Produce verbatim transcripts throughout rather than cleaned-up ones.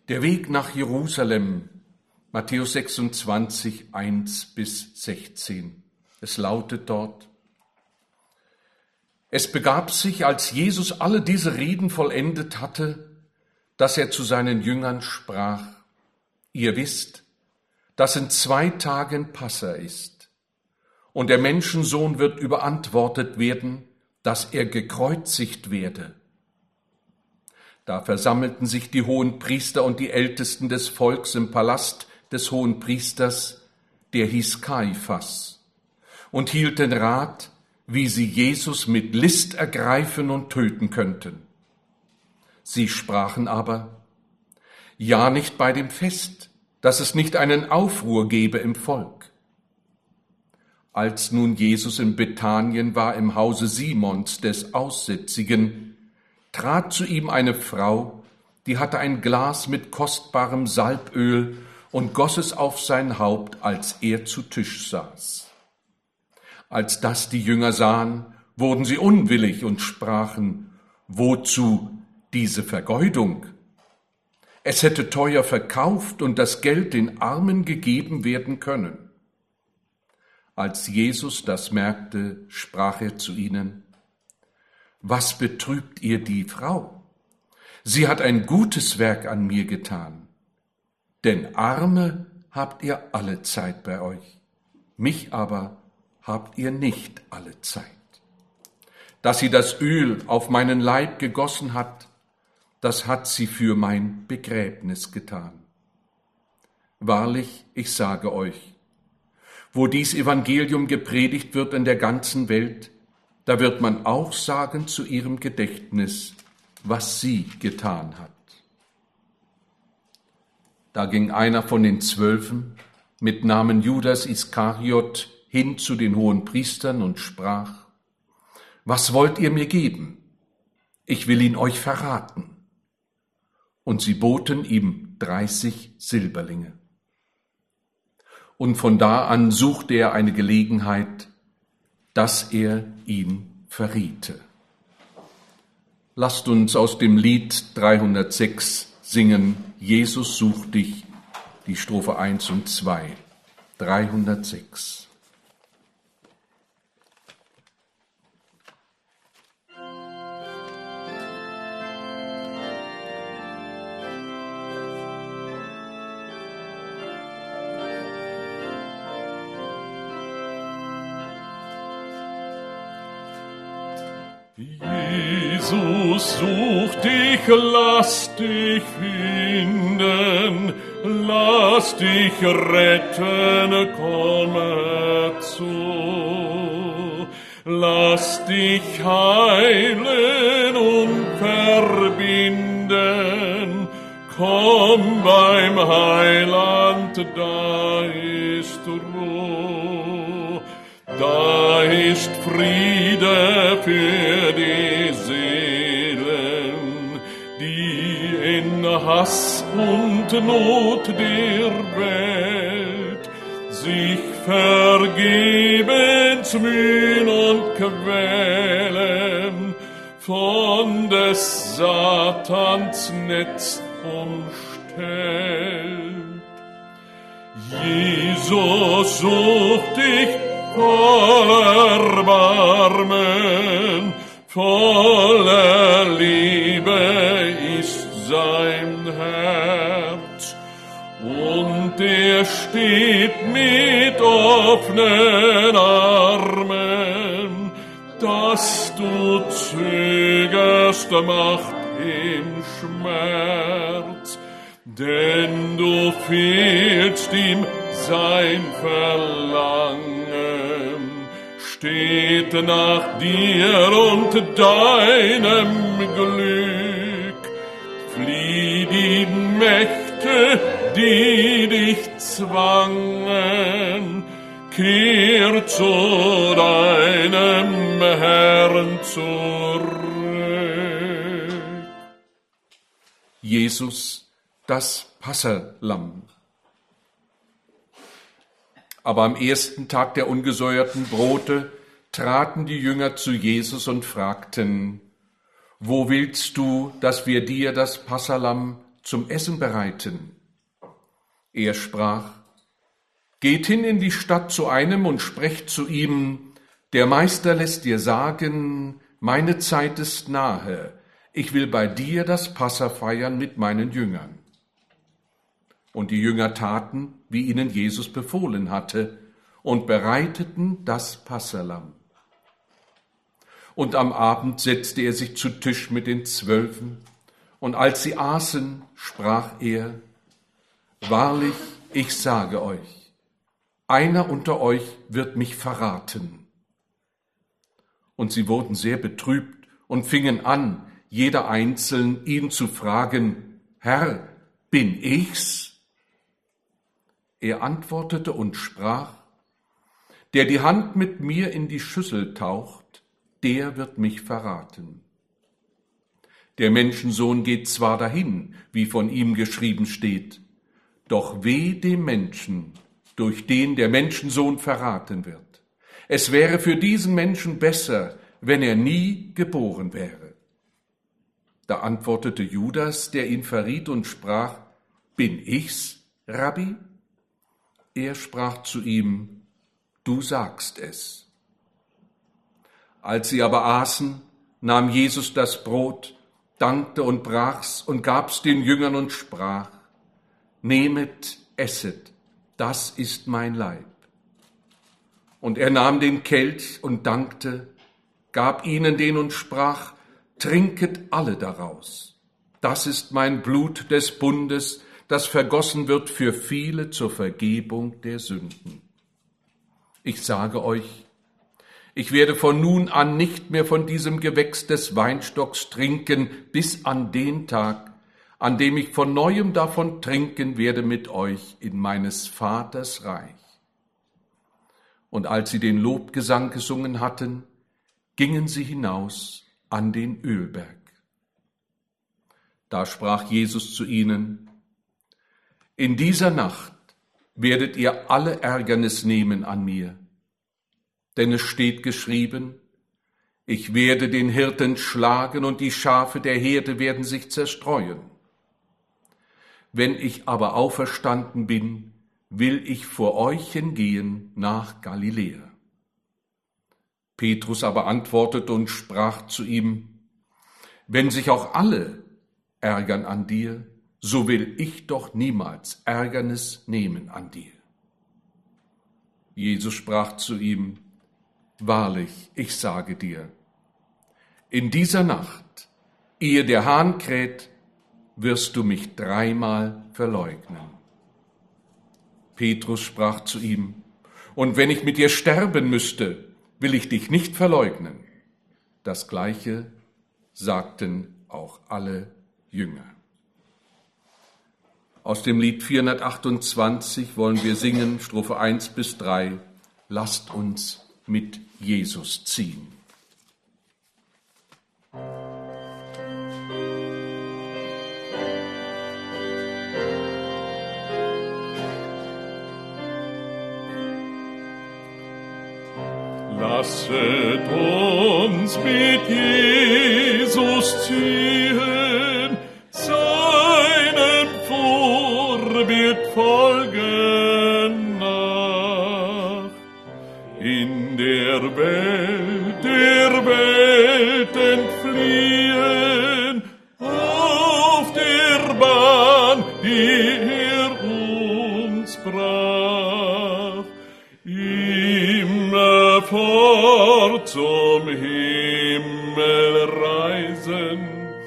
Der Weg nach Jerusalem, Matthäus sechsundzwanzig, eins bis sechzehn. Es lautet dort: Es begab sich, als Jesus alle diese Reden vollendet hatte, dass er zu seinen Jüngern sprach: Ihr wisst, dass in zwei Tagen Passa ist, und der Menschensohn wird überantwortet werden, dass er gekreuzigt werde. Da versammelten sich die Hohenpriester und die Ältesten des Volks im Palast des Hohenpriesters, der hieß Kaiphas, und hielten Rat, wie sie Jesus mit List ergreifen und töten könnten. Sie sprachen aber: Ja, nicht bei dem Fest, dass es nicht einen Aufruhr gebe im Volk. Als nun Jesus in Bethanien war, im Hause Simons des Aussätzigen, trat zu ihm eine Frau, die hatte ein Glas mit kostbarem Salböl und goss es auf sein Haupt, als er zu Tisch saß. Als das die Jünger sahen, wurden sie unwillig und sprachen: Wozu diese Vergeudung? Es hätte teuer verkauft und das Geld den Armen gegeben werden können. Als Jesus das merkte, sprach er zu ihnen: Was betrübt ihr die Frau? Sie hat ein gutes Werk an mir getan. Denn Arme habt ihr alle Zeit bei euch, mich aber habt ihr nicht alle Zeit. Dass sie das Öl auf meinen Leib gegossen hat, das hat sie für mein Begräbnis getan. Wahrlich, ich sage euch, wo dies Evangelium gepredigt wird in der ganzen Welt, da wird man auch sagen zu ihrem Gedächtnis, was sie getan hat. Da ging einer von den Zwölfen mit Namen Judas Iskariot hin zu den Hohenpriestern und sprach: Was wollt ihr mir geben? Ich will ihn euch verraten. Und sie boten ihm dreißig Silberlinge. Und von da an suchte er eine Gelegenheit, dass er ihn verriete. Lasst uns aus dem Lied dreihundertsechs singen: Jesus sucht dich, die Strophe eins und zwei. dreihundertsechs. Jesus sucht dich, lass dich finden, lass dich retten, komme zu. Lass dich heilen und verbinden, komm beim Heiland, da ist Ruhe, da ist Friede für die Seelen, die in Hass und Not der Welt sich vergebens mühen und quälen, von des Satans Netz umstellt. Jesus sucht dich voller Erbarmen, voller Liebe ist sein Herz, und er steht mit offenen Armen. Dass du zögerst, macht ihm Schmerz, denn du fehlst ihm sein Verlangen, steht nach dir und deinem Glück. Flieh die Mächte, die dich zwangen, kehr zu deinem Herrn zurück. Jesus, das Passalamm. Aber am ersten Tag der ungesäuerten Brote traten die Jünger zu Jesus und fragten: Wo willst du, dass wir dir das Passalamm zum Essen bereiten. Er sprach: Geht hin in die Stadt zu einem und sprecht zu ihm: Der Meister lässt dir sagen, meine Zeit ist nahe, ich will bei dir das Passa feiern mit meinen Jüngern. Und die Jünger taten, wie ihnen Jesus befohlen hatte, und bereiteten das Passalamm. Und am Abend setzte er sich zu Tisch mit den Zwölfen, und als sie aßen, sprach er: Wahrlich, ich sage euch, einer unter euch wird mich verraten. Und sie wurden sehr betrübt und fingen an, jeder einzeln ihn zu fragen: Herr, bin ich's? Er antwortete und sprach: Der die Hand mit mir in die Schüssel taucht, der wird mich verraten. Der Menschensohn geht zwar dahin, wie von ihm geschrieben steht, doch weh dem Menschen, durch den der Menschensohn verraten wird. Es wäre für diesen Menschen besser, wenn er nie geboren wäre. Da antwortete Judas, der ihn verriet, und sprach: Bin ich's, Rabbi? Er sprach zu ihm: Du sagst es. Als sie aber aßen, nahm Jesus das Brot, dankte und brach's und gab's den Jüngern und sprach: Nehmet, esset, das ist mein Leib. Und er nahm den Kelch und dankte, gab ihnen den und sprach: Trinket alle daraus. Das ist mein Blut des Bundes, das vergossen wird für viele zur Vergebung der Sünden. Ich sage euch, ich werde von nun an nicht mehr von diesem Gewächs des Weinstocks trinken, bis an den Tag, an dem ich von neuem davon trinken werde mit euch in meines Vaters Reich. Und als sie den Lobgesang gesungen hatten, gingen sie hinaus an den Ölberg. Da sprach Jesus zu ihnen: In dieser Nacht werdet ihr alle Ärgernis nehmen an mir. Denn es steht geschrieben: Ich werde den Hirten schlagen und die Schafe der Herde werden sich zerstreuen. Wenn ich aber auferstanden bin, will ich vor euch hingehen nach Galiläa. Petrus aber antwortete und sprach zu ihm: Wenn sich auch alle ärgern an dir, so will ich doch niemals Ärgernis nehmen an dir. Jesus sprach zu ihm: Wahrlich, ich sage dir, in dieser Nacht, ehe der Hahn kräht, wirst du mich dreimal verleugnen. Petrus sprach zu ihm: Und wenn ich mit dir sterben müsste, will ich dich nicht verleugnen. Das Gleiche sagten auch alle Jünger. Aus dem Lied vierhundertachtundzwanzig wollen wir singen, Strophe eins bis drei, Lasst uns mit Jesus ziehen. Lasset uns mit Jesus ziehen, seinem Vorbild folgen nach. In der Welt, der Welt entfliehen, auf der Bahn, die er uns brach. Immer fort zum Himmel reisen,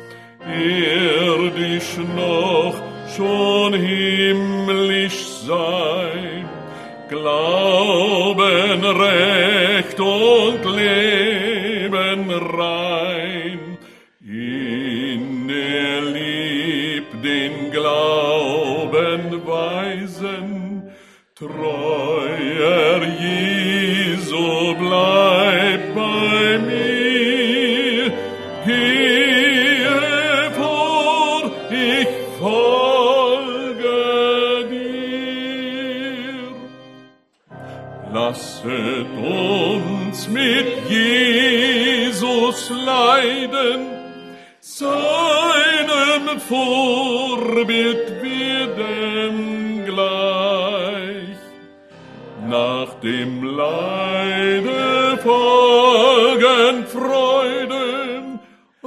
irdisch noch schon himmlisch sein, Glauben recht und Leben rein, in der Lieb den Glauben weisen, treuer Jesu bleib bei mir, gehe vor, ich folge dir. Lasset uns mit Jesus leiden, seinem Vorbild werden gleich. Nach dem Leide folgen Freuden,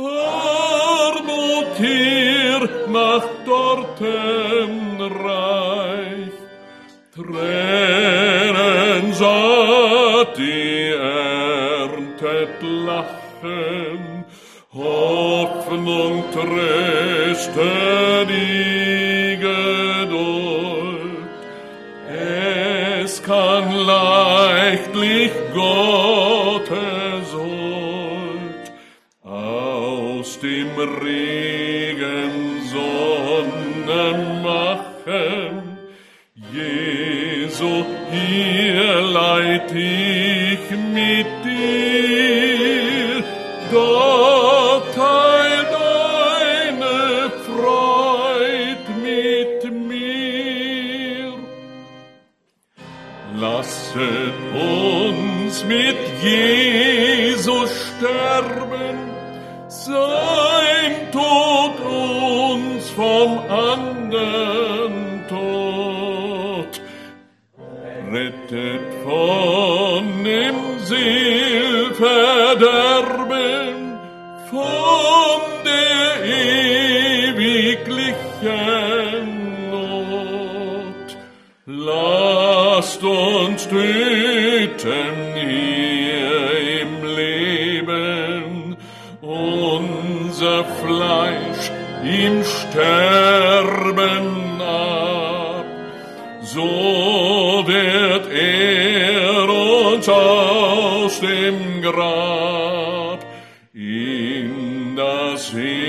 Armut hier macht dorten reich. Tränen satt, die erntet Lachen, Hoffnung tröste die Geduld. Es kann leichtlich Gottes Huld aus dem Regen Sonne machen. Jesu, hier leid ich mit dir, da teil deine Freud mit mir. Lasset uns mit Jesus sterben, sein Tod uns vom andern Tod rettet von dem Seelverderben, von der ewiglichen Not. Lasst uns töten hier im Leben, unser Fleisch im Sterben ab, so wird er uns aus dem Grab in das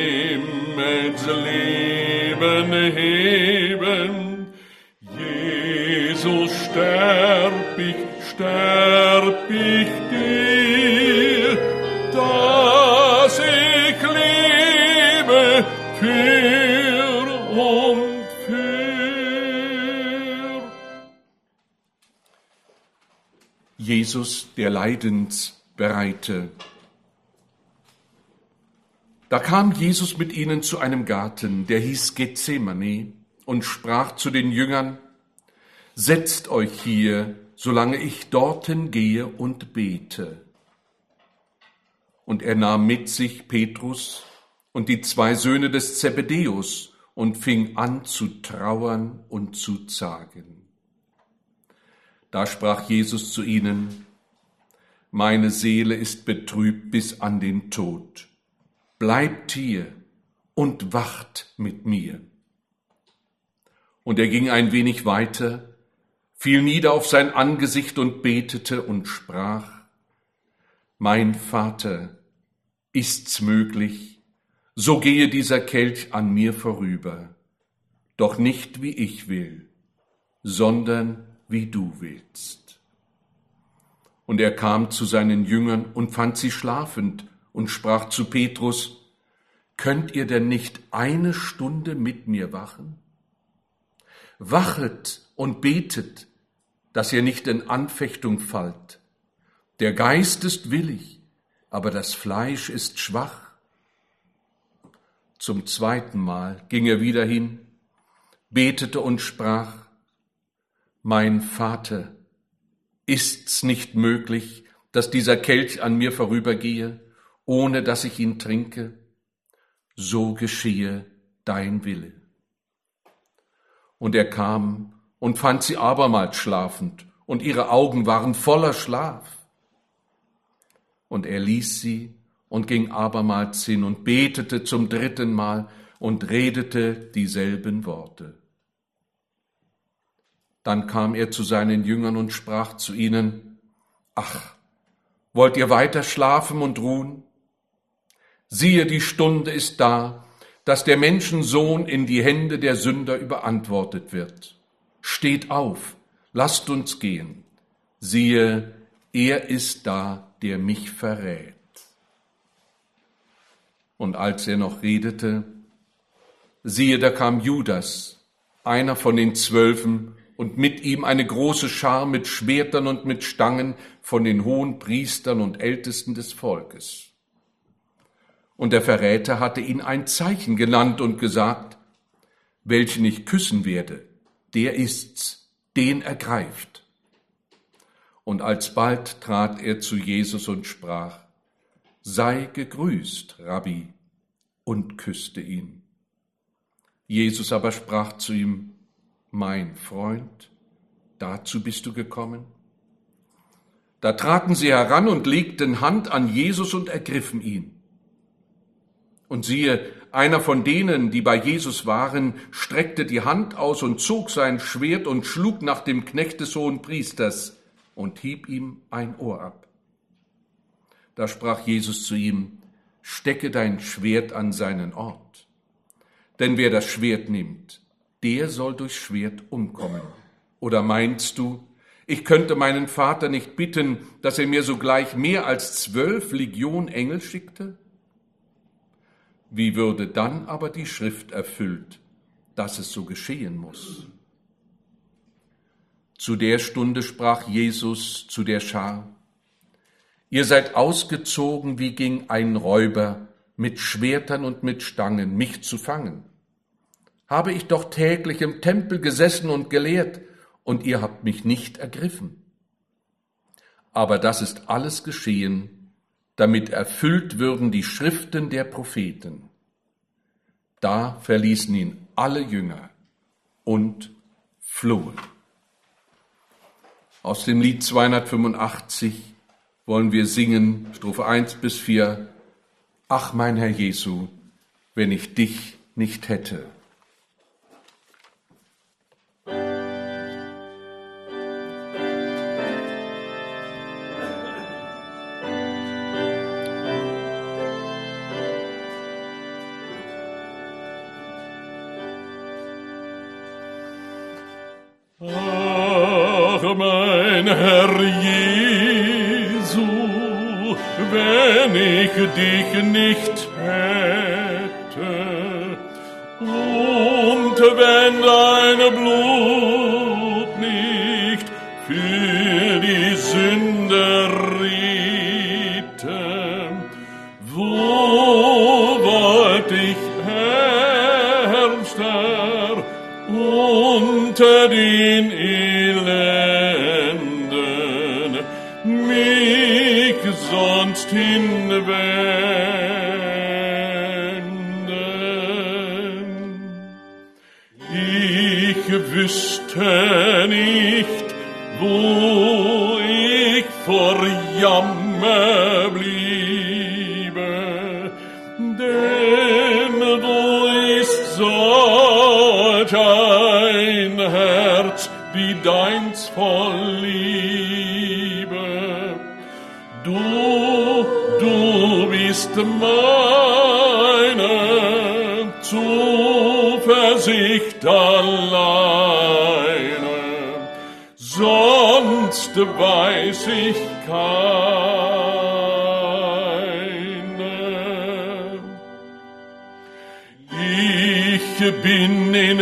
Himmelsleben heben. Jesus, sterb ich, sterb ich dir, dass ich lebe für und für. Jesus, der Leidensbereite. Da kam Jesus mit ihnen zu einem Garten, der hieß Gethsemane, und sprach zu den Jüngern: Setzt euch hier, solange ich dorthin gehe und bete. Und er nahm mit sich Petrus und die zwei Söhne des Zebedäus und fing an zu trauern und zu zagen. Da sprach Jesus zu ihnen: Meine Seele ist betrübt bis an den Tod. Bleibt hier und wacht mit mir. Und er ging ein wenig weiter, fiel nieder auf sein Angesicht und betete und sprach: Mein Vater, ist's möglich, so gehe dieser Kelch an mir vorüber, doch nicht wie ich will, sondern wie du willst. Und er kam zu seinen Jüngern und fand sie schlafend und sprach zu Petrus: Könnt ihr denn nicht eine Stunde mit mir wachen? Wachet und betet, dass ihr nicht in Anfechtung fallt. Der Geist ist willig, aber das Fleisch ist schwach. Zum zweiten Mal ging er wieder hin, betete und sprach: Mein Vater, ist's nicht möglich, dass dieser Kelch an mir vorübergehe, ohne dass ich ihn trinke? So geschehe dein Wille. Und er kam und fand sie abermals schlafend, und ihre Augen waren voller Schlaf. Und er ließ sie und ging abermals hin und betete zum dritten Mal und redete dieselben Worte. Dann kam er zu seinen Jüngern und sprach zu ihnen: Ach, wollt ihr weiter schlafen und ruhen? Siehe, die Stunde ist da, dass der Menschensohn in die Hände der Sünder überantwortet wird. Steht auf, lasst uns gehen. Siehe, er ist da, der mich verrät. Und als er noch redete, siehe, da kam Judas, einer von den Zwölfen, und mit ihm eine große Schar mit Schwertern und mit Stangen von den hohen Priestern und Ältesten des Volkes. Und der Verräter hatte ihn ein Zeichen genannt und gesagt: Welchen ich küssen werde, der ist's, den ergreift. Und alsbald trat er zu Jesus und sprach: Sei gegrüßt, Rabbi, und küsste ihn. Jesus aber sprach zu ihm: Mein Freund, dazu bist du gekommen? Da traten sie heran und legten Hand an Jesus und ergriffen ihn. Und siehe, einer von denen, die bei Jesus waren, streckte die Hand aus und zog sein Schwert und schlug nach dem Knecht des Hohenpriesters und hieb ihm ein Ohr ab. Da sprach Jesus zu ihm: Stecke dein Schwert an seinen Ort. Denn wer das Schwert nimmt, der soll durch Schwert umkommen. Oder meinst du, ich könnte meinen Vater nicht bitten, dass er mir sogleich mehr als zwölf Legion Engel schickte? Wie würde dann aber die Schrift erfüllt, dass es so geschehen muss? Zu der Stunde sprach Jesus zu der Schar: Ihr seid ausgezogen wie gegen einen Räuber, mit Schwertern und mit Stangen, mich zu fangen. Habe ich doch täglich im Tempel gesessen und gelehrt, und ihr habt mich nicht ergriffen. Aber das ist alles geschehen, damit erfüllt würden die Schriften der Propheten. Da verließen ihn alle Jünger und flohen. Aus dem Lied zweihundertfünfundachtzig wollen wir singen, Strophe eins bis vier, Ach, mein Herr Jesu, wenn ich dich nicht hätte. Ach, mein Herr Jesu, wenn ich dich nicht hätte und wenn dein Blut nicht für die Sünde riete, wo wollt ich, Herrster, unter den Elenden mich sonst hinwenden? Ich wüsste nicht, wo ich vor Jammer bliebe, denn wo ist solch ein Herz wie deins voll Liebe? Du, du bist meine Zuversicht alleine, sonst weiß ich keine. Ich bin in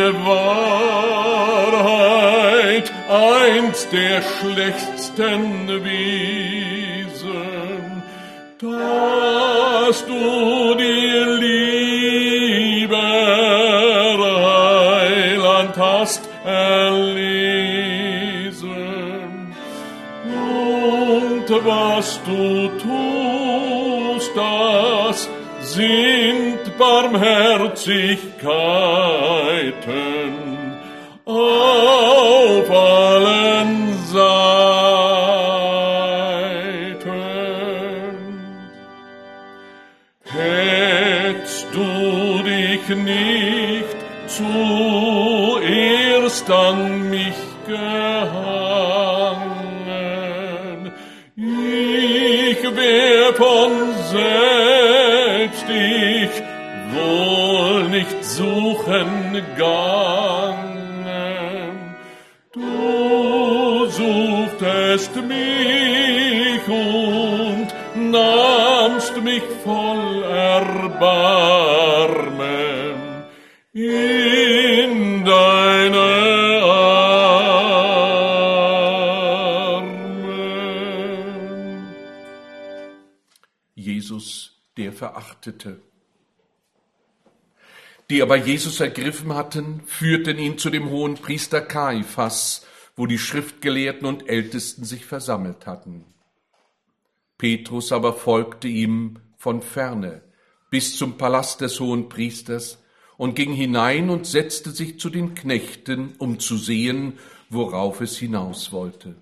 Wahrheit eins der schlechtsten Wesen, dass du die Liebe, Heiland, hast erlesen. Und was du tust, das sind Barmherzigkeiten auf allen Seiten. Hättest du dich nicht zuerst an mich gehangen, ich wär von selbst ich wohl nicht suchen gegangen. Du suchtest mich und nahmst mich voll Erbarmen in deine Arme. Jesus, der verachtete. Die aber Jesus ergriffen hatten, führten ihn zu dem Hohenpriester Kaiphas, wo die Schriftgelehrten und Ältesten sich versammelt hatten. Petrus aber folgte ihm von ferne bis zum Palast des Hohenpriesters und ging hinein und setzte sich zu den Knechten, um zu sehen, worauf es hinaus wollte.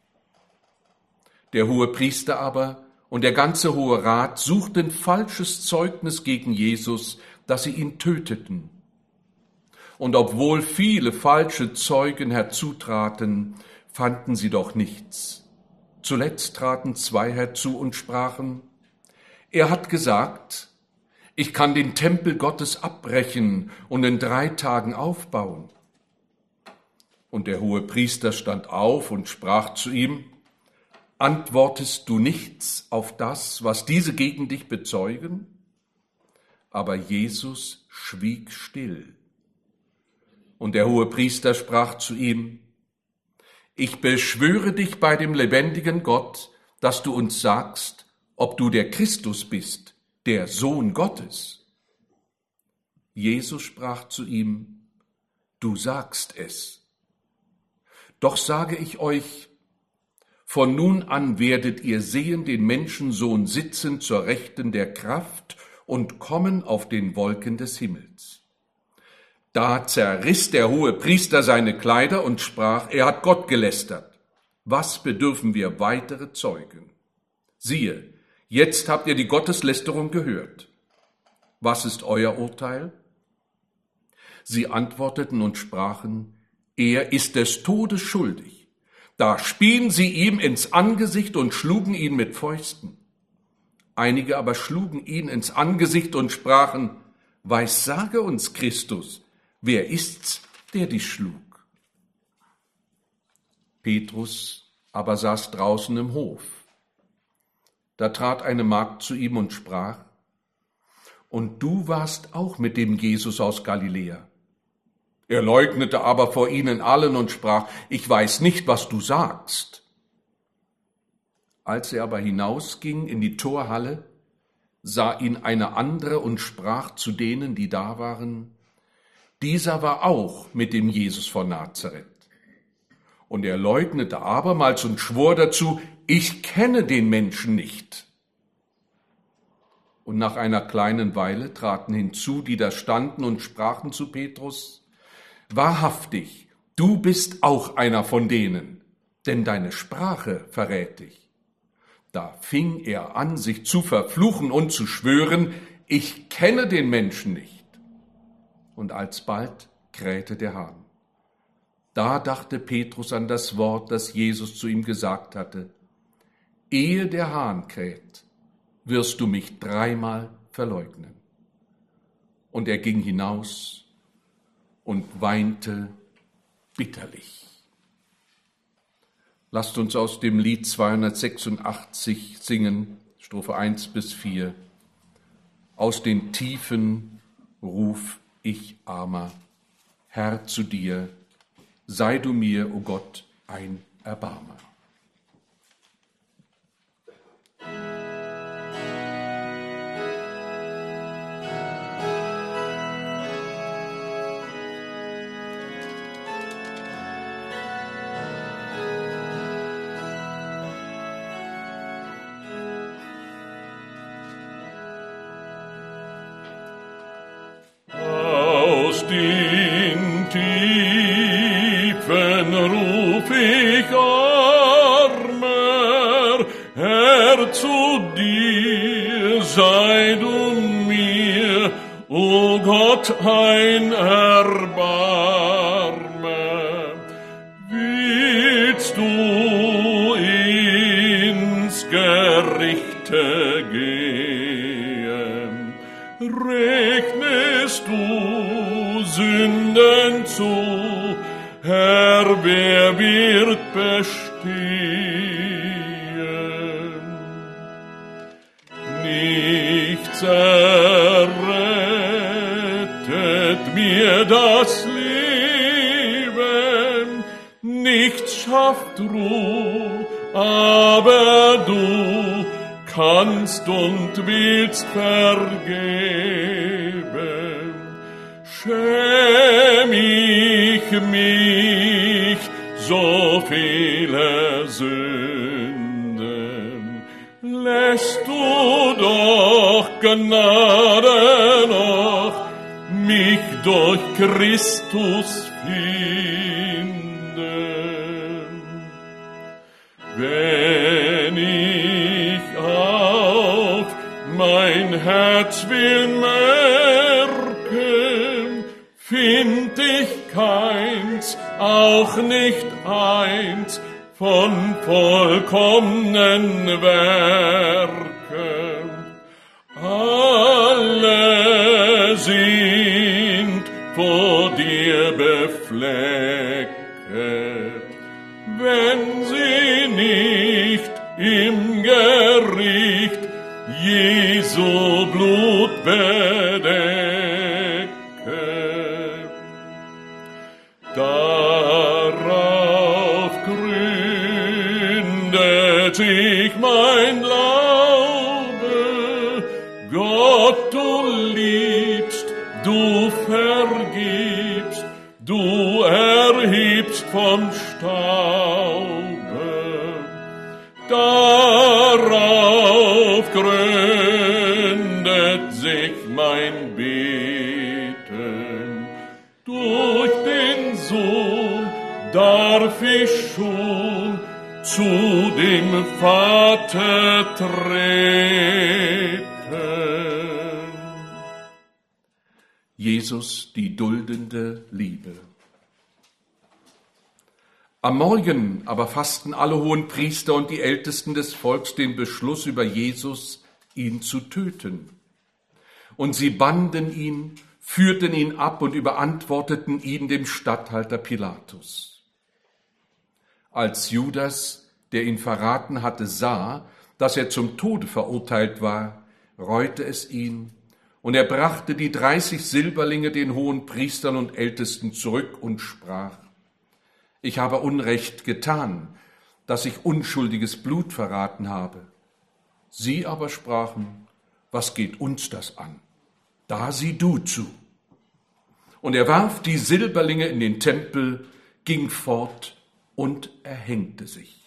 Der Hohepriester aber und der ganze Hohe Rat suchten falsches Zeugnis gegen Jesus, dass sie ihn töteten. Und obwohl viele falsche Zeugen herzutraten, fanden sie doch nichts. Zuletzt traten zwei herzu und sprachen: Er hat gesagt, ich kann den Tempel Gottes abbrechen und in drei Tagen aufbauen. Und der Hohepriester stand auf und sprach zu ihm: Antwortest du nichts auf das, was diese gegen dich bezeugen? Aber Jesus schwieg still. Und der Hohepriester sprach zu ihm: Ich beschwöre dich bei dem lebendigen Gott, dass du uns sagst, ob du der Christus bist, der Sohn Gottes. Jesus sprach zu ihm: Du sagst es. Doch sage ich euch, von nun an werdet ihr sehen den Menschensohn sitzen zur Rechten der Kraft und kommen auf den Wolken des Himmels. Da zerriss der Hohepriester seine Kleider und sprach: Er hat Gott gelästert. Was bedürfen wir weitere Zeugen? Siehe, jetzt habt ihr die Gotteslästerung gehört. Was ist euer Urteil? Sie antworteten und sprachen: Er ist des Todes schuldig. Da spien sie ihm ins Angesicht und schlugen ihn mit Fäusten. Einige aber schlugen ihn ins Angesicht und sprachen: Weissage uns, Christus, wer ist's, der dich schlug? Petrus aber saß draußen im Hof. Da trat eine Magd zu ihm und sprach: Und du warst auch mit dem Jesus aus Galiläa. Er leugnete aber vor ihnen allen und sprach: Ich weiß nicht, was du sagst. Als er aber hinausging in die Torhalle, sah ihn eine andere und sprach zu denen, die da waren: Dieser war auch mit dem Jesus von Nazareth. Und er leugnete abermals und schwor dazu: Ich kenne den Menschen nicht. Und nach einer kleinen Weile traten hinzu, die da standen und sprachen zu Petrus: Wahrhaftig, du bist auch einer von denen, denn deine Sprache verrät dich. Da fing er an, sich zu verfluchen und zu schwören: Ich kenne den Menschen nicht. Und alsbald krähte der Hahn. Da dachte Petrus an das Wort, das Jesus zu ihm gesagt hatte: Ehe der Hahn kräht, wirst du mich dreimal verleugnen. Und er ging hinaus und weinte bitterlich. Lasst uns aus dem Lied zweihundertsechsundachtzig singen, Strophe eins bis vier. Aus den Tiefen ruf ich, Armer, Herr, zu dir, sei du mir, o Gott, ein Erbarmer. Sei du mir, o Gott, ein Erbarmer. Willst du ins Gerichte gehen, rechnest du Sünden zu, Herr, wer wird bestehen? Nichts errettet mir das Leben, nichts schafft Ruhe, aber du kannst und willst vergeben. Schäm ich mich so viele Sünden, lässt du doch Gnade noch mich durch Christus finden. Wenn ich auf mein Herz will merken, find ich keins, auch nicht eins von vollkommenen Werken. Alle sind vor dir befleckt, wenn sie nicht im Gericht Jesu Blut bedecken. Darauf gründet sich mein Glaube, Gott, du liebst, du vergibst, du erhebst vom Staube. Darauf gründet sich mein Beten. Durch den Sohn darf ich schon zu dem Vater treten. Jesus, die duldende Liebe. Am Morgen aber fassten alle Hohenpriester und die Ältesten des Volks den Beschluss über Jesus, ihn zu töten. Und sie banden ihn, führten ihn ab und überantworteten ihn dem Statthalter Pilatus. Als Judas, der ihn verraten hatte, sah, dass er zum Tode verurteilt war, reute es ihn, und er brachte die dreißig Silberlinge den Hohenpriestern und Ältesten zurück und sprach: Ich habe Unrecht getan, dass ich unschuldiges Blut verraten habe. Sie aber sprachen: Was geht uns das an? Da sieh du zu. Und er warf die Silberlinge in den Tempel, ging fort und erhängte sich.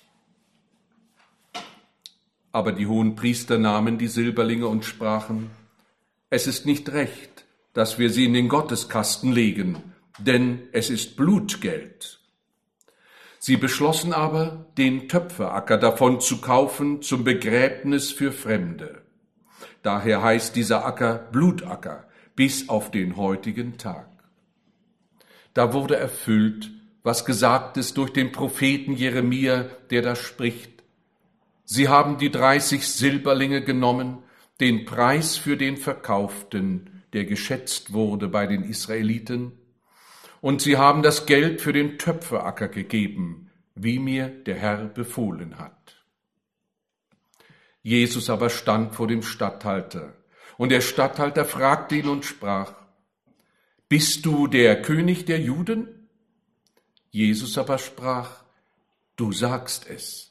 Aber die Hohenpriester nahmen die Silberlinge und sprachen: Es ist nicht recht, dass wir sie in den Gotteskasten legen, denn es ist Blutgeld. Sie beschlossen aber, den Töpferacker davon zu kaufen zum Begräbnis für Fremde. Daher heißt dieser Acker Blutacker bis auf den heutigen Tag. Da wurde erfüllt, was gesagt ist durch den Propheten Jeremia, der da spricht: Sie haben die dreißig Silberlinge genommen, den Preis für den Verkauften, der geschätzt wurde bei den Israeliten, und sie haben das Geld für den Töpferacker gegeben, wie mir der Herr befohlen hat. Jesus aber stand vor dem Statthalter, und der Statthalter fragte ihn und sprach: Bist du der König der Juden? Jesus aber sprach: Du sagst es.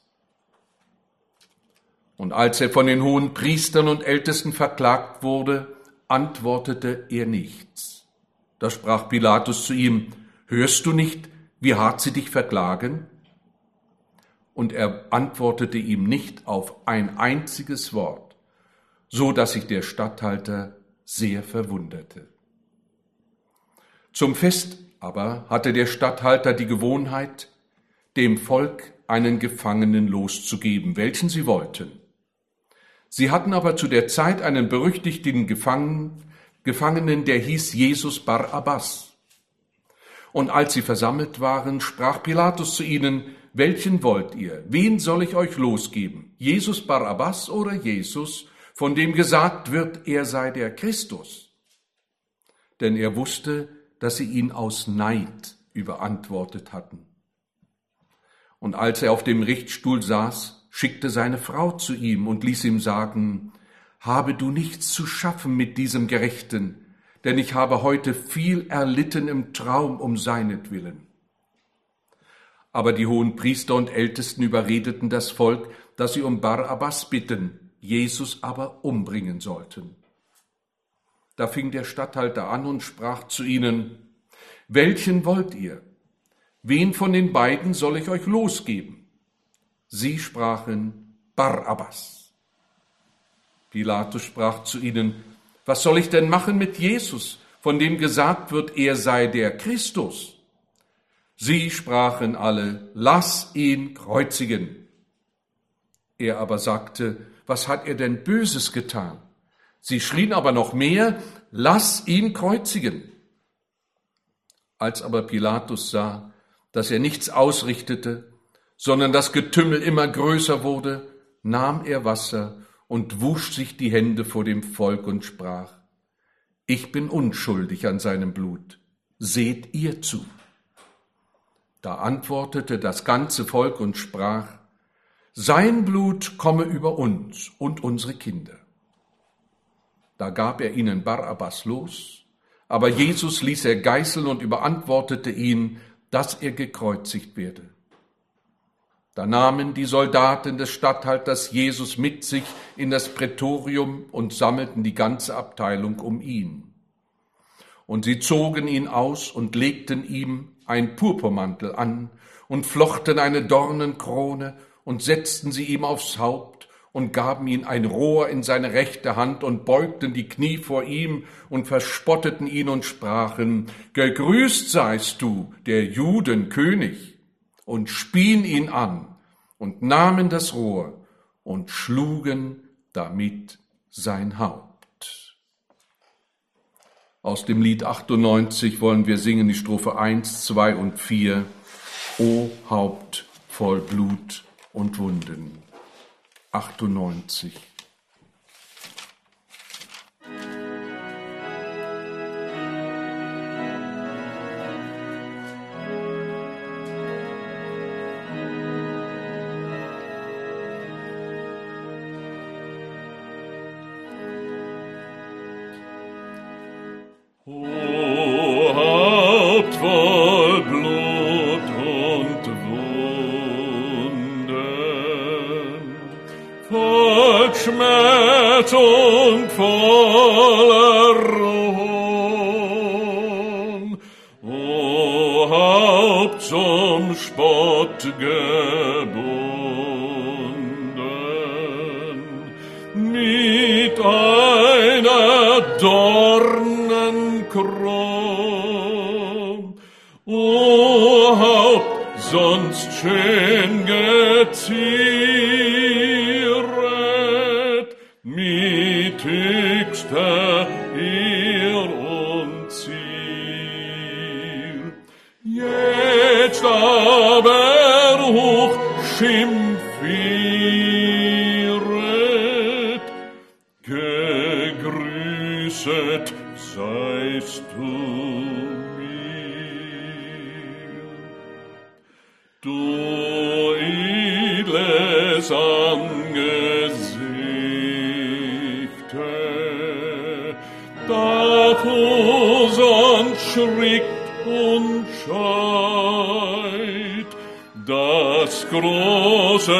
Und als er von den hohen Priestern und Ältesten verklagt wurde, antwortete er nichts. Da sprach Pilatus zu ihm: Hörst du nicht, wie hart sie dich verklagen? Und er antwortete ihm nicht auf ein einziges Wort, so dass sich der Statthalter sehr verwunderte. Zum Fest aber hatte der Statthalter die Gewohnheit, dem Volk einen Gefangenen loszugeben, welchen sie wollten. Sie hatten aber zu der Zeit einen berüchtigten Gefangenen, Gefangenen, der hieß Jesus Barabbas. Und als sie versammelt waren, sprach Pilatus zu ihnen: Welchen wollt ihr? Wen soll ich euch losgeben? Jesus Barabbas oder Jesus, von dem gesagt wird, er sei der Christus? Denn er wusste, dass sie ihn aus Neid überantwortet hatten. Und als er auf dem Richtstuhl saß, schickte seine Frau zu ihm und ließ ihm sagen: Habe du nichts zu schaffen mit diesem Gerechten, denn ich habe heute viel erlitten im Traum um seinetwillen. Aber die hohen Priester und Ältesten überredeten das Volk, dass sie um Barabbas bitten, Jesus aber umbringen sollten. Da fing der Statthalter an und sprach zu ihnen: Welchen wollt ihr? Wen von den beiden soll ich euch losgeben? Sie sprachen: Barabbas. Pilatus sprach zu ihnen: Was soll ich denn machen mit Jesus, von dem gesagt wird, er sei der Christus? Sie sprachen alle: Lass ihn kreuzigen. Er aber sagte: Was hat er denn Böses getan? Sie schrien aber noch mehr: Lass ihn kreuzigen. Als aber Pilatus sah, dass er nichts ausrichtete, sondern das Getümmel immer größer wurde, nahm er Wasser und wusch sich die Hände vor dem Volk und sprach: Ich bin unschuldig an seinem Blut, seht ihr zu. Da antwortete das ganze Volk und sprach: Sein Blut komme über uns und unsere Kinder. Da gab er ihnen Barabbas los, aber Jesus ließ er geißeln und überantwortete ihn, dass er gekreuzigt werde. Da nahmen die Soldaten des Statthalters Jesus mit sich in das Prätorium und sammelten die ganze Abteilung um ihn. Und sie zogen ihn aus und legten ihm einen Purpurmantel an und flochten eine Dornenkrone und setzten sie ihm aufs Haupt und gaben ihm ein Rohr in seine rechte Hand und beugten die Knie vor ihm und verspotteten ihn und sprachen: Gegrüßt seist du, der Juden König, und spien ihn an und nahmen das Rohr und schlugen damit sein Haupt. Aus dem Lied achtundneunzig wollen wir singen die Strophe eins, zwei und vier. O Haupt voll Blut und Wunden. achtundneunzig. O Haupt voll Blut und Wunden, voll Schmerz und voller Ruhm, o Haupt zum Spott gebunden, mit einer Dornenkron, o Haupt sonst schön gezieret, mit höchster Ehr und Ziel. Jetzt aber hoch schimpfieret, gegrüßet seist du mir. Du edles Angesichte, dat du sonst schrickt und scheut, das große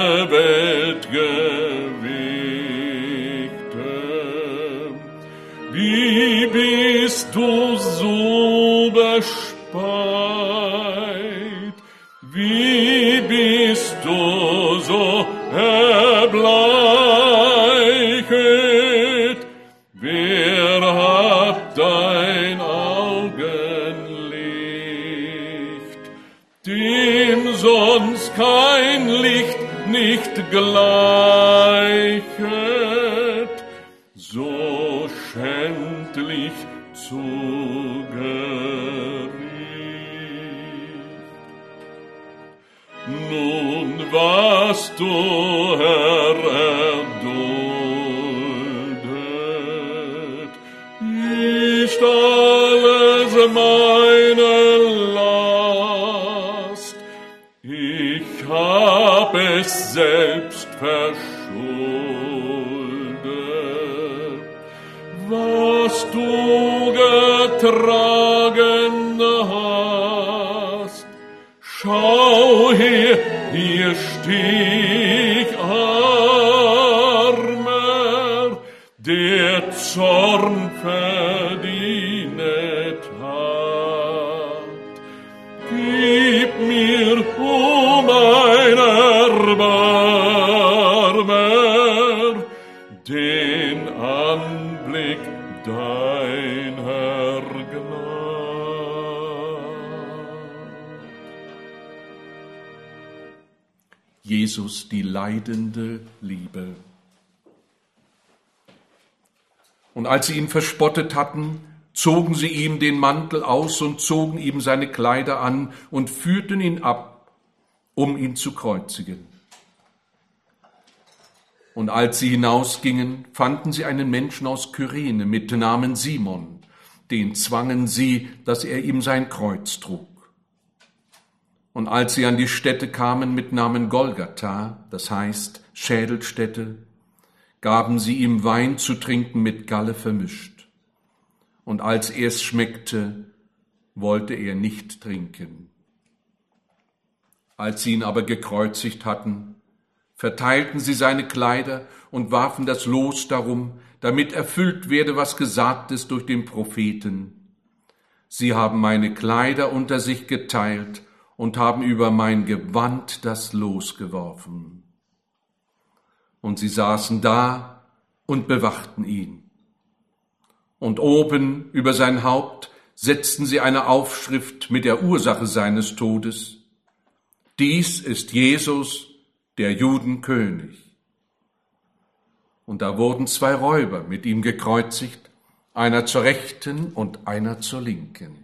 Weltgewichte. Wie bist du so bespeit? Wie bist du so erbleichet? Wer hat dein Augenlicht, dem sonst kein Licht nicht gleichet, so schändlich zugericht? Nun, was du, Herr, erduldet, ist alles meine Last. Ich hab es selbst verschuldet, was du getragen hast. Schau her, hier steh ich arm der Zorn verdient hat. Gib mir um ein Erbarmer den Anblick deiner Gnade. Jesus, die leidende Liebe. Und als sie ihn verspottet hatten, zogen sie ihm den Mantel aus und zogen ihm seine Kleider an und führten ihn ab, um ihn zu kreuzigen. Und als sie hinausgingen, fanden sie einen Menschen aus Kyrene mit Namen Simon, den zwangen sie, dass er ihm sein Kreuz trug. Und als sie an die Stätte kamen mit Namen Golgatha, das heißt Schädelstätte, gaben sie ihm Wein zu trinken mit Galle vermischt. Und als er es schmeckte, wollte er nicht trinken. Als sie ihn aber gekreuzigt hatten, verteilten sie seine Kleider und warfen das Los darum, damit erfüllt werde, was gesagt ist durch den Propheten. Sie haben meine Kleider unter sich geteilt und haben über mein Gewand das Los geworfen. Und sie saßen da und bewachten ihn. Und oben über sein Haupt setzten sie eine Aufschrift mit der Ursache seines Todes. Dies ist Jesus, der Judenkönig. Und da wurden zwei Räuber mit ihm gekreuzigt, einer zur Rechten und einer zur Linken.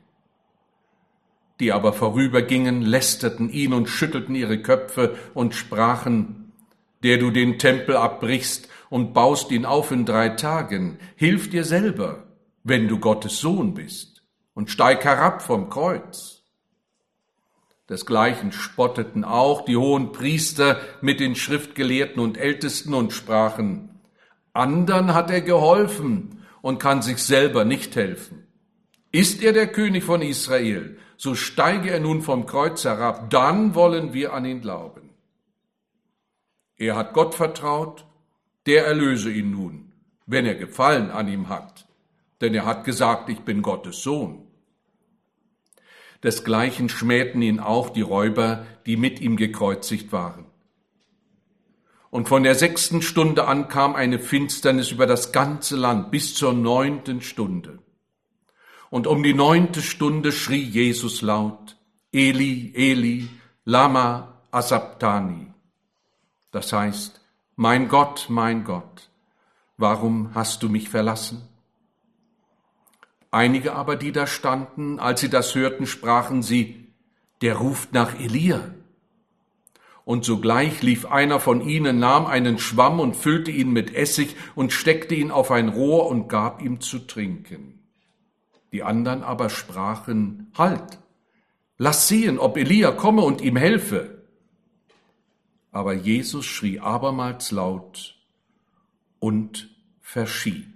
Die aber vorübergingen, lästerten ihn und schüttelten ihre Köpfe und sprachen, der du den Tempel abbrichst und baust ihn auf in drei Tagen, hilf dir selber, wenn du Gottes Sohn bist, und steig herab vom Kreuz. Desgleichen spotteten auch die hohen Priester mit den Schriftgelehrten und Ältesten und sprachen, andern hat er geholfen und kann sich selber nicht helfen. Ist er der König von Israel, so steige er nun vom Kreuz herab, dann wollen wir an ihn glauben. Er hat Gott vertraut, der erlöse ihn nun, wenn er Gefallen an ihm hat, denn er hat gesagt, ich bin Gottes Sohn. Desgleichen schmähten ihn auch die Räuber, die mit ihm gekreuzigt waren. Und von der sechsten Stunde an kam eine Finsternis über das ganze Land bis zur neunten Stunde. Und um die neunte Stunde schrie Jesus laut, Eli, Eli, lama asabtani. Das heißt, mein Gott, mein Gott, warum hast du mich verlassen? Einige aber, die da standen, als sie das hörten, sprachen sie, der ruft nach Elia. Und sogleich lief einer von ihnen, nahm einen Schwamm und füllte ihn mit Essig und steckte ihn auf ein Rohr und gab ihm zu trinken. Die anderen aber sprachen, halt, lass sehen, ob Elia komme und ihm helfe. Aber Jesus schrie abermals laut und verschied.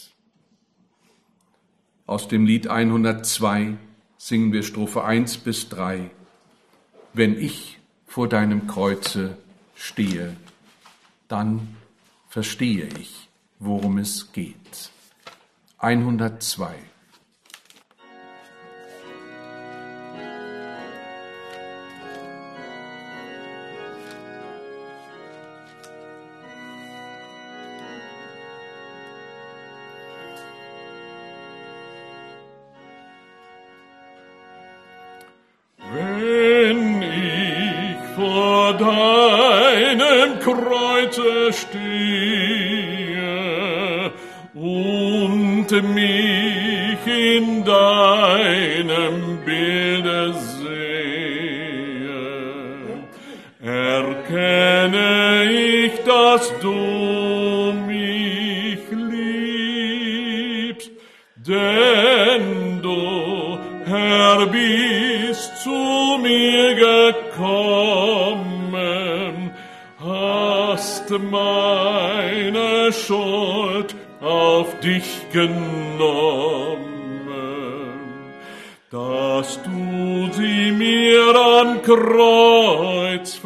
Aus dem Lied hundertzwei singen wir Strophe eins bis drei. Wenn ich vor deinem Kreuze stehe, dann verstehe ich, worum es geht. hundertzwei. Wenn ich vor deinem Kreuze stehe und mich in deinem Bilde sehe, erkenne ich, dass du mich liebst, denn du, Herr, bist zu mir gekommen, hast meine Schuld auf dich genommen, dass du sie mir am Kreuz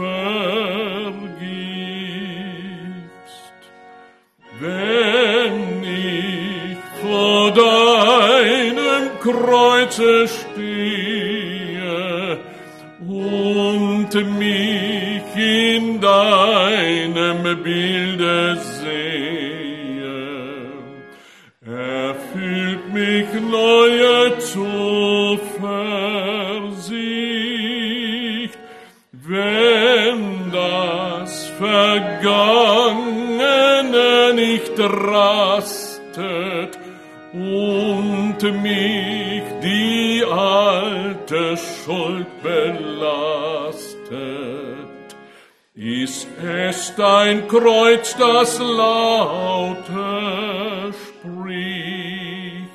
vergibst. Wenn ich vor deinem Kreuze stehe und mich in deinem Bilde sehe, erfüllt mich neue Zuversicht, wenn das Vergangene nicht rastet und mich die alte Schuld belastet. Ist es dein Kreuz, das lauter spricht,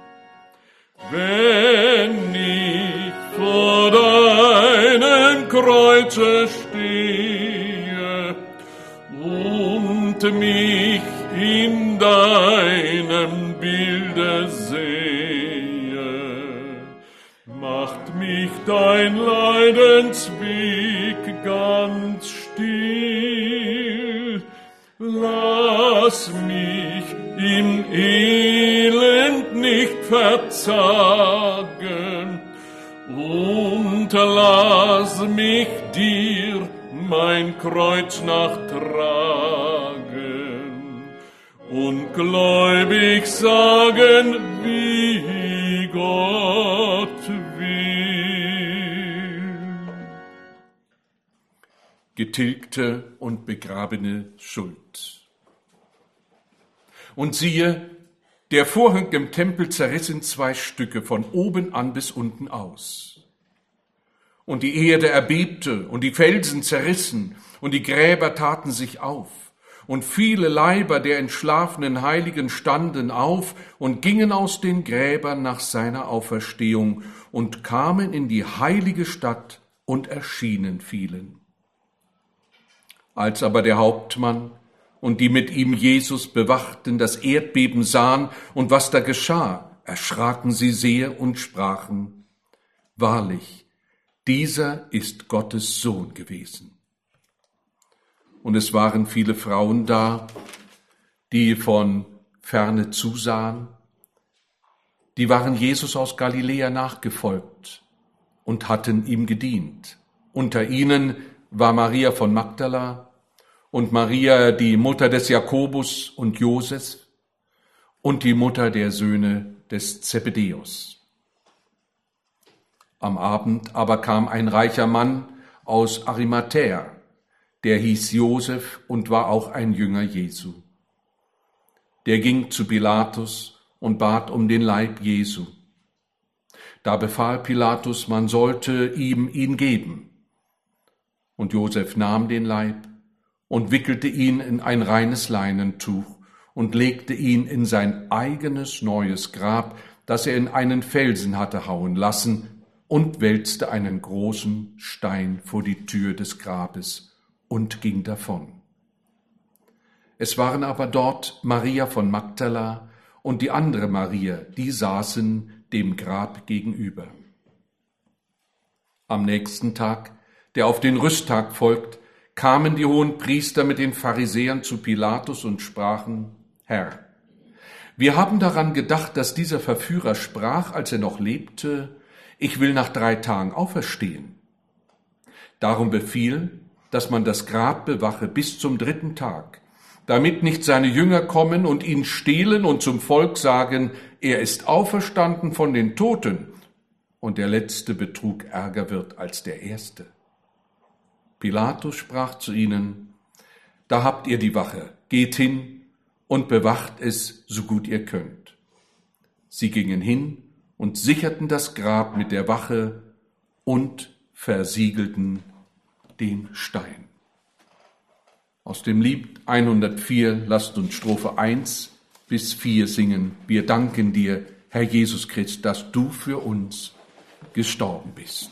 wenn ich vor deinem Kreuze stehe und mich in deinem Bilde sehe, macht mich dein Leidensweg ganz still, lass mich im Elend nicht verzagen und lass mich dir mein Kreuz nachtragen und gläubig sagen, wie Gott will. Getilgte und begrabene Schuld. Und siehe, der Vorhang im Tempel zerriss in zwei Stücke von oben an bis unten aus. Und die Erde erbebte und die Felsen zerrissen und die Gräber taten sich auf. Und viele Leiber der entschlafenen Heiligen standen auf und gingen aus den Gräbern nach seiner Auferstehung und kamen in die heilige Stadt und erschienen vielen. Als aber der Hauptmann und die mit ihm Jesus bewachten das Erdbeben sahen und was da geschah, erschraken sie sehr und sprachen, wahrlich, dieser ist Gottes Sohn gewesen. Und es waren viele Frauen da, die von ferne zusahen. Die waren Jesus aus Galiläa nachgefolgt und hatten ihm gedient. Unter ihnen war Maria von Magdala und Maria, die Mutter des Jakobus und Joses und die Mutter der Söhne des Zebedäus. Am Abend aber kam ein reicher Mann aus Arimathäa, der hieß Josef und war auch ein Jünger Jesu. Der ging zu Pilatus und bat um den Leib Jesu. Da befahl Pilatus, man sollte ihm ihn geben. Und Josef nahm den Leib und wickelte ihn in ein reines Leinentuch und legte ihn in sein eigenes neues Grab, das er in einen Felsen hatte hauen lassen, und wälzte einen großen Stein vor die Tür des Grabes und ging davon. Es waren aber dort Maria von Magdala und die andere Maria, die saßen dem Grab gegenüber. Am nächsten Tag, der auf den Rüsttag folgt, kamen die Hohenpriester mit den Pharisäern zu Pilatus und sprachen, Herr, wir haben daran gedacht, dass dieser Verführer sprach, als er noch lebte, ich will nach drei Tagen auferstehen. Darum befiehl, dass man das Grab bewache bis zum dritten Tag, damit nicht seine Jünger kommen und ihn stehlen und zum Volk sagen, er ist auferstanden von den Toten, und der letzte Betrug ärger wird als der erste. Pilatus sprach zu ihnen, da habt ihr die Wache, geht hin und bewacht es, so gut ihr könnt. Sie gingen hin und sicherten das Grab mit der Wache und versiegelten den Stein. Aus dem Lied hundertvier lasst uns Strophe eins bis vier singen. Wir danken dir, Herr Jesus Christ, dass du für uns gestorben bist.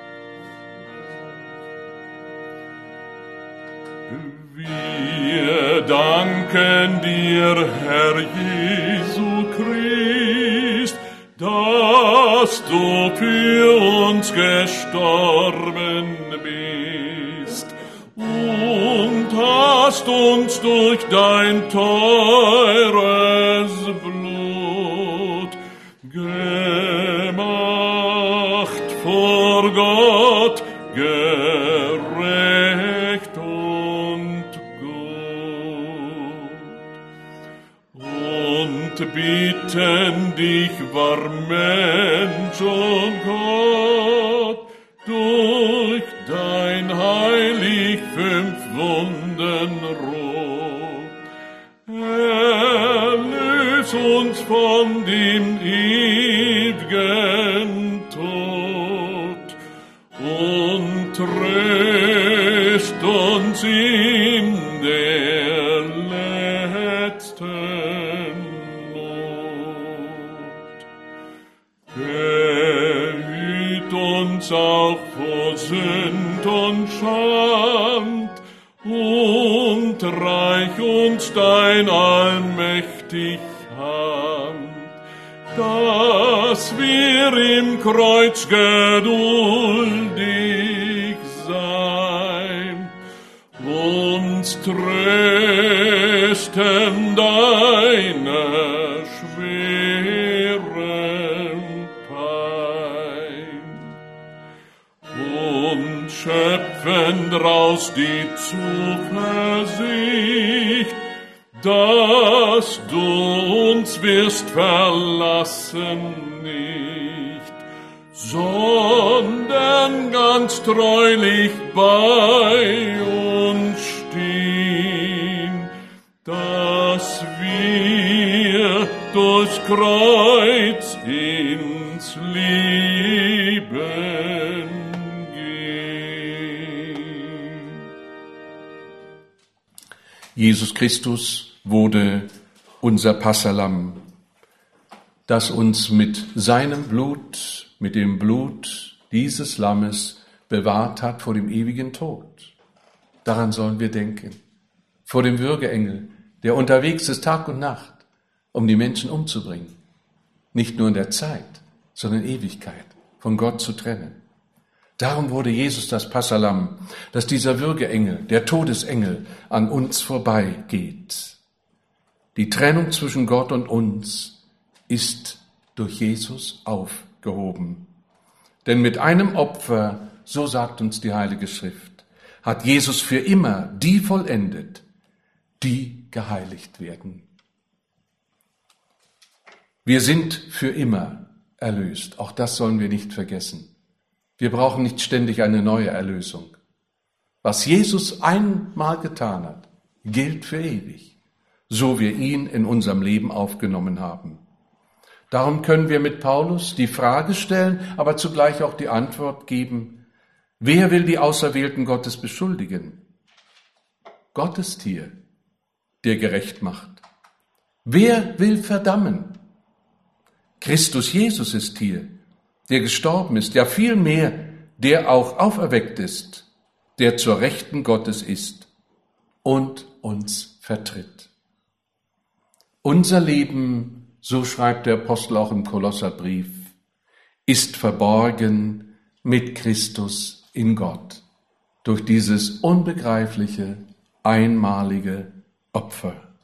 Wir Wir danken dir, Herr Jesu Christ, dass du für uns gestorben bist und hast uns durch dein teures Blut gemacht vor Gott, gerecht und gut. Und bitten dich, wahr Mensch und Gott, durch dein heilig fünf Wunden Rot, erlös uns von dem ewigen Tod und tröst uns in der letzten Not. Behüt uns auch vor Sünd und Schand und reich uns dein allmächtig Hand, dass wir im Kreuz geduldig sein, uns trösten deiner schweren Pein und schöpfen draus die Zuversicht, dass du uns wirst verlassen nicht, sondern ganz treulich bei uns stehen, dass wir durchs Kreuz ins Leben gehen. Jesus Christus wurde unser Passahlamm, das uns mit seinem Blut, mit dem Blut dieses Lammes bewahrt hat vor dem ewigen Tod. Daran sollen wir denken. Vor dem Würgeengel, der unterwegs ist Tag und Nacht, um die Menschen umzubringen. Nicht nur in der Zeit, sondern in Ewigkeit von Gott zu trennen. Darum wurde Jesus das Passahlamm, dass dieser Würgeengel, der Todesengel, an uns vorbeigeht. Die Trennung zwischen Gott und uns ist durch Jesus aufgehoben. Denn mit einem Opfer, so sagt uns die Heilige Schrift, hat Jesus für immer die vollendet, die geheiligt werden. Wir sind für immer erlöst. Auch das sollen wir nicht vergessen. Wir brauchen nicht ständig eine neue Erlösung. Was Jesus einmal getan hat, gilt für ewig, so wir ihn in unserem Leben aufgenommen haben. Darum können wir mit Paulus die Frage stellen, aber zugleich auch die Antwort geben: Wer will die Auserwählten Gottes beschuldigen? Gott ist hier, der gerecht macht. Wer will verdammen? Christus Jesus ist hier, der gestorben ist, ja vielmehr, der auch auferweckt ist, der zur Rechten Gottes ist und uns vertritt. Unser Leben, so schreibt der Apostel auch im Kolosserbrief, ist verborgen mit Christus in Gott durch dieses unbegreifliche, einmalige Opfer.